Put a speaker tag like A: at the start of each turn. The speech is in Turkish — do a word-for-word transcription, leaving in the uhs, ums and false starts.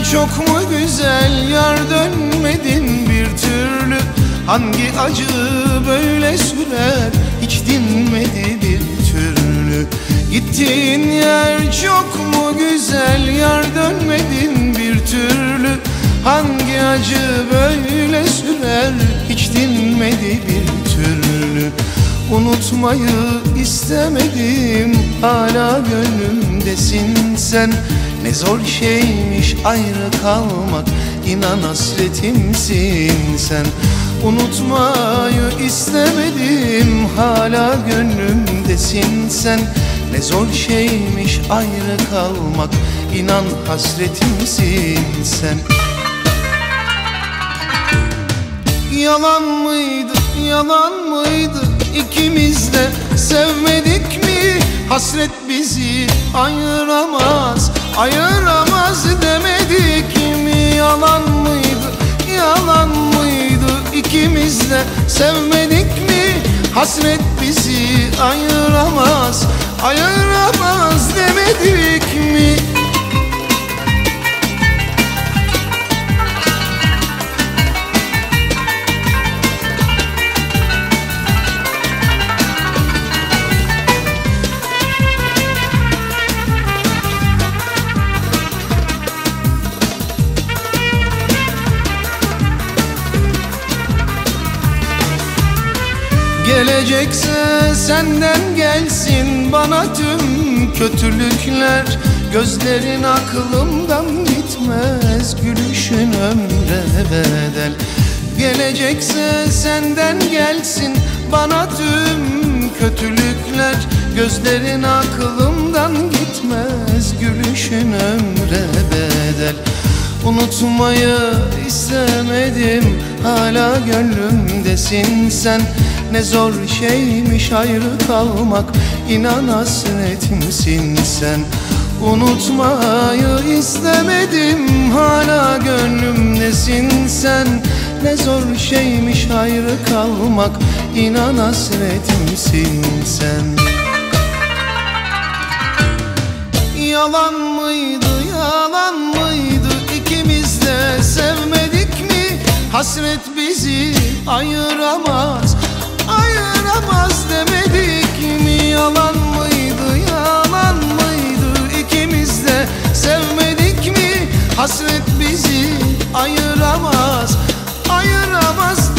A: çok mu güzel yar, dönmedin bir türlü. Hangi acı böyle sürer, hiç dinmedi bir türlü. Gittiğin yer çok mu güzel yar, dönmedin bir türlü. Hangi acı böyle sürer, hiç dinmedi bir türlü. Unutmayı istemedim, hala gönlümdesin sen. Ne zor şeymiş ayrı kalmak, inan hasretimsin sen. Unutmayı istemedim, hala gönlümdesin sen. Ne zor şeymiş ayrı kalmak, inan hasretimsin sen. Yalan mıydı, yalan mıydı, İkimiz de sevmedik mi? Hasret bizi ayıramaz, ayıramaz demedik mi? Yalan mıydı, yalan mıydı, İkimiz de sevmedik mi? Hasret bizi ayıramaz, ayıramaz demedik mi? Gelecekse senden gelsin bana tüm kötülükler. Gözlerin aklımdan gitmez, gülüşün ömre bedel. Gelecekse senden gelsin bana tüm kötülükler. Gözlerin aklımdan gitmez, gülüşün ömre bedel. Unutmayı istemedim, hala gönlümdesin sen. Ne zor şeymiş ayrı kalmak, inan hasretimsin sen. Unutmayı istemedim, hala gönlümdesin sen. Ne zor şeymiş ayrı kalmak, inan hasretimsin sen. Yalan mıydı, yalan mıydı, İkimiz de sevmedik mi? Hasret bizi ayıramaz, ayıramaz demedik mi? Yalan mıydı, yalan mıydı, İkimiz de sevmedik mi? Hasret bizi ayıramaz, ayıramaz